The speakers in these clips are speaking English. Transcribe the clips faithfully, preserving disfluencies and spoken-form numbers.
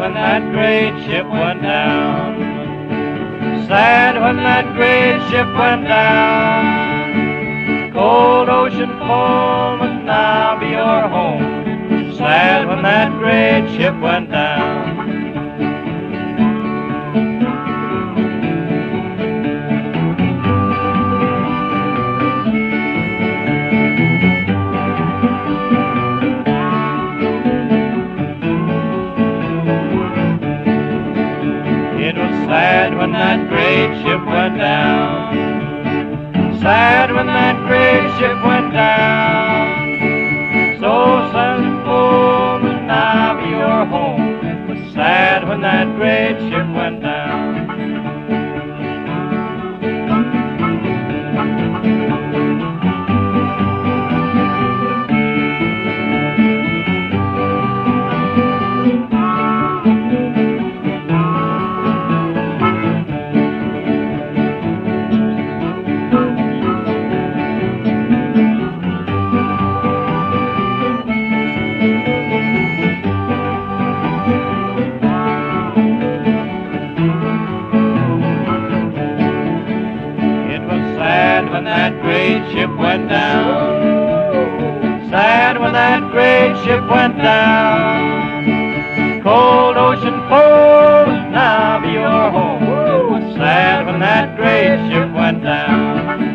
when that great ship went down. Sad when that great ship went down. Cold ocean foam must now be your home. Sad when that great ship went down. Sad when that great ship went down. Sad when that great ship went down. So sad and full must now be your home. It was sad when that great ship went down. When that great ship went down. Sad when that great ship went down. Cold ocean foam will now be your home. It was sad when that great ship went down.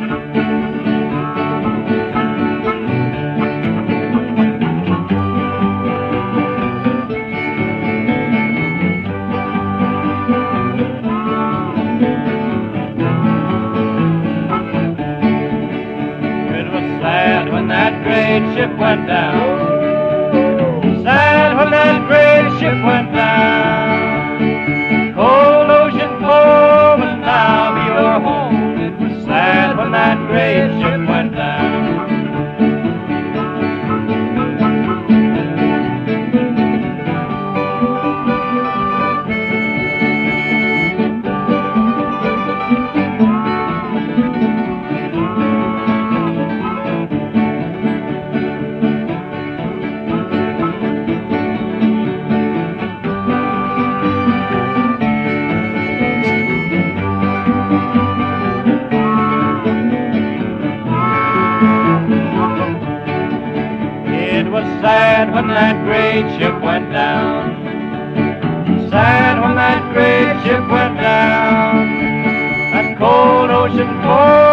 Sad when that great ship went down. Sad when that great ship went down. Cold ocean foam will now be your home. It was sad when that great ship went down. It was sad when that great ship went down. Sad when that great ship went down. That cold ocean cold